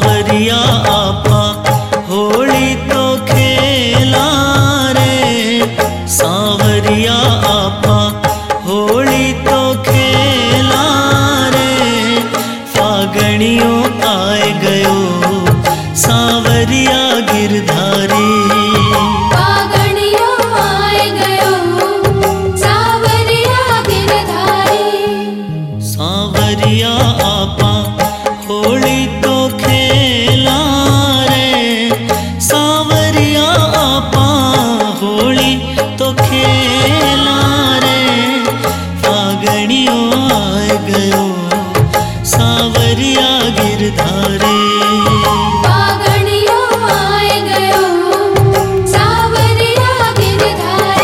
सावरिया आपा होली तो खेला रे, सावरिया आपा होली तो खेला रे। फागणियों आए गयो सावरिया गिरधारी, फागणियों आए गयो सावरिया गिरधारी। सावरिया आपा होली तो खेला रे, सावरिया आपा होली तो खेला रे। फागणियों आए गयो सावरिया गिरधारी, फागणियों आए गयो सावरिया गिरधारी।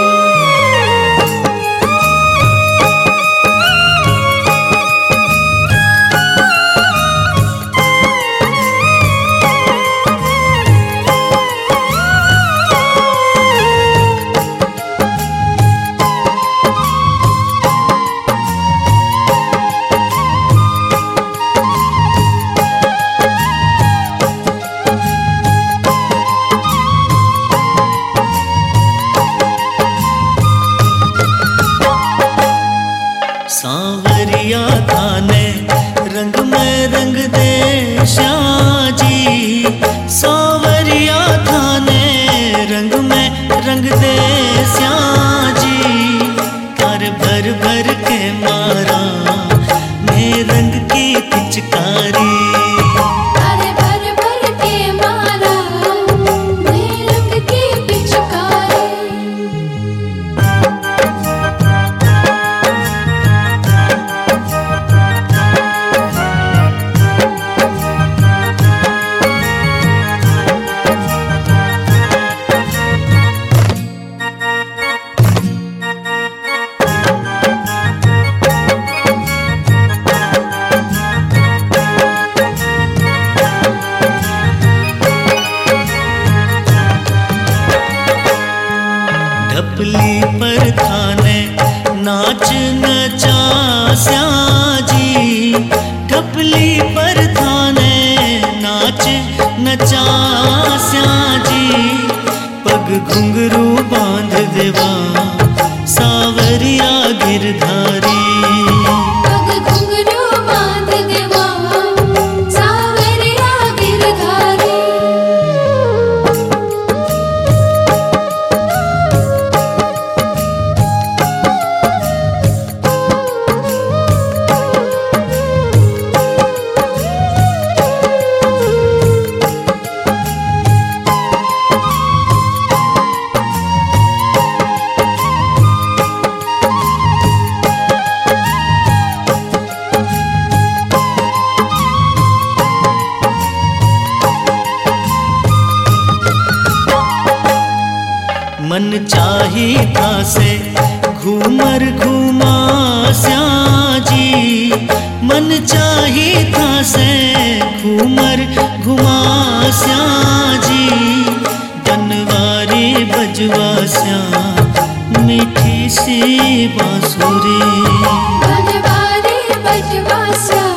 सावरिया थाने रंग में रंग दे श्याजी, सावरिया थाने रंग में रंग दे श्याजी। कर भर भर के मारा मैं रंग की पिचकारी, अरे भर भर के मारा मैं रंग की पिचकारी। ढपली पर थाने नाच नचा श्याजी, ढपली पर थाने नाच नचा श्याजी। पग घुंघरू बांध देवा सावरिया गिरधारी, पग घुंघरू बांध देवा सावरिया गिरधारी। मन चाही था से घूमर घुमा श्याजी, मन चाही था से घूमर घुमा श्याजी। बनवारी बजवा श्या मीठी सी बांसुरी, बनवारी बजवा श्या